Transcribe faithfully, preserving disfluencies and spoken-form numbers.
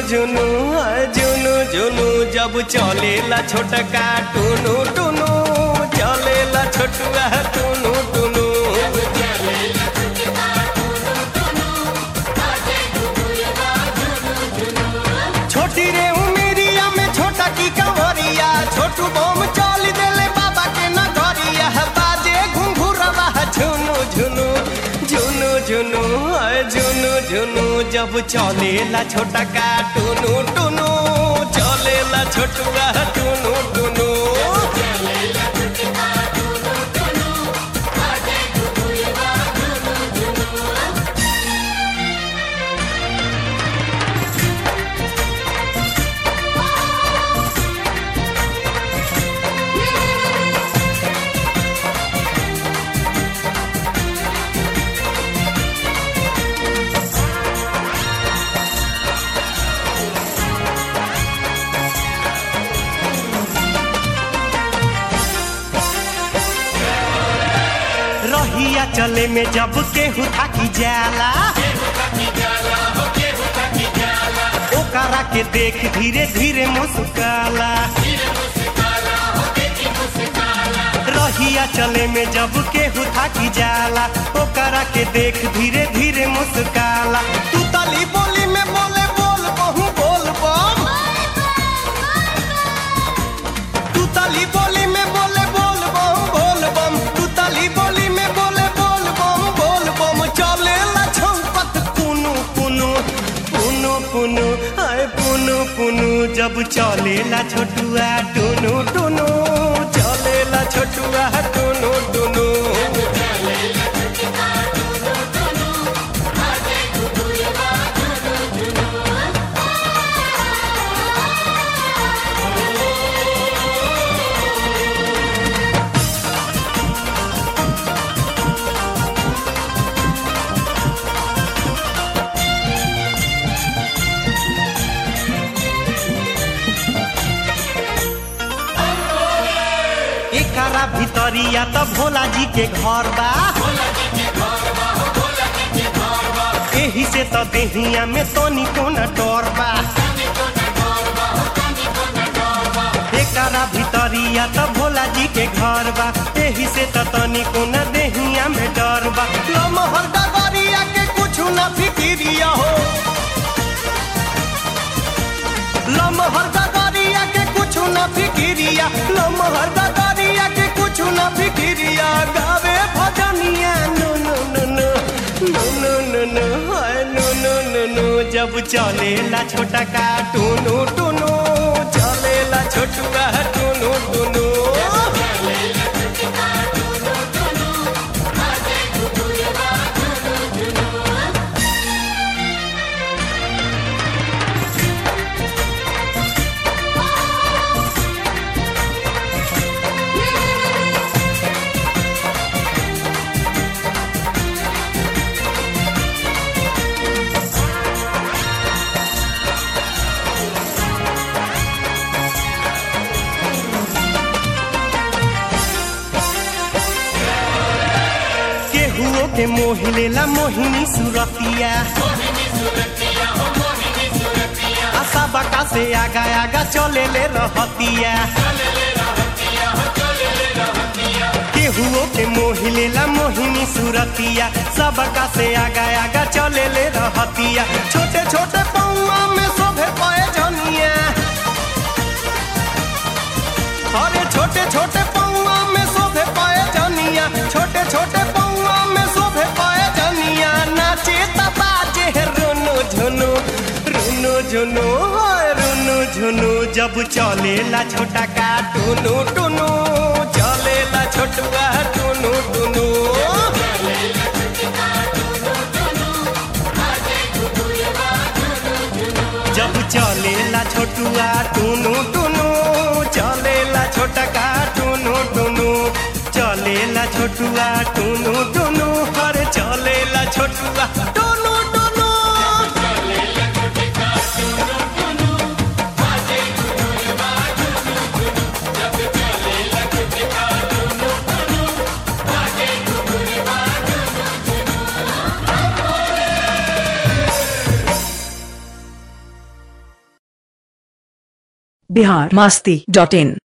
झुनू है झुनू झुनू जब चलेला छोटका टुनु टुनु चलेला छोटुआ टुनु टुनु छोटी रे उमेरिया में छोटा की कंवरिया छोटू बम चल देले बाबा के नगरिया बाजे घुंघुरवा झुनू झुनू झुनू झुनू है झुनू झुनू जब चलेला छोटा का टुनु टुनु चलेला छोटुआ टुनु टुनु रहिया चले में जब केहू थाकी जाला ओकरा के देख धीरे धीरे मुस्काला रहिया चले में जब केहू थाकी जाला ओकरा के देख धीरे धीरे मुस्काला तू तली बोली में बोले बोल बहु बोल बम तू तली बोली में बोले बोल बहु बोल बम तू तली बोली में बोले बोल बम बोल बम चलेला छौपत पुनु पुनु पुनु पुनु आए पुनु पुनु जब चलेला छोटुआ टुनु टुनु चलेला छोटुआ टुनु टुनु एकरा भितरिया त भोला जी के घर बा एही से त देहिया में तनी कोना डर बा एकरा भितरिया त भोला जी के घर बा एही से त तनी कोना देहिया में डर बा लमहर डगरिया के कुछ ना फिकिरिया हो लमहर डगरिया के कुछ ना फिकिरिया लमहर डगरिया के कुछ ना फिकिरिया गावे भजनिया नो नो नो नो नो नो नो हाय नो नो नो नो जब चलेला छोटा का टुनु टुनु चलेला छोटुआ टुनु टुनु के मोहिलेला मोहिनी सुरतिया आशा बका से आगा आगा चले ले रहतिया केहुओ के मोहिलेला मोहिनी सुरतिया सबका से आगा आगा चले ले रहतिया छोटे छोटे पौआ में शोभे पाए जनिया अरे छोटे छोटे पौआ में शोभे पाए जनिया छोटे छोटे पौआ में शोभे पाए जनिया नाचे बाजे रुनु झुनु रुनु झुनु रुनु झुनु जब चलेला छोटा का टुनु टुनु चलेला छोटुआ टुनु टुनु जब चलेला छोटुआ टुनु टुनु चलेला छोटा का टुनु टुनु चलेला छोटुआ टुनु टुनु हर चलेला छोटुआ टुनु टुनु बिहार मस्ती डॉट इन।